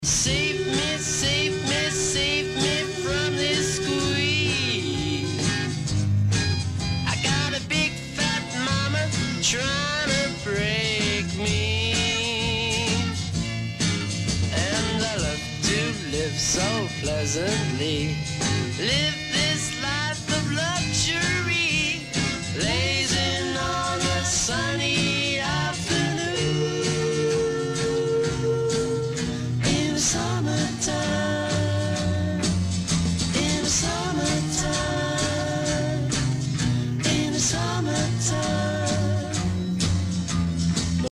Save me, save me, save me from this squeeze. I got a big fat mama trying to break me, and I love to live so pleasantly. Live this life of luxury, blazing on a sunny afternoon in the summertime.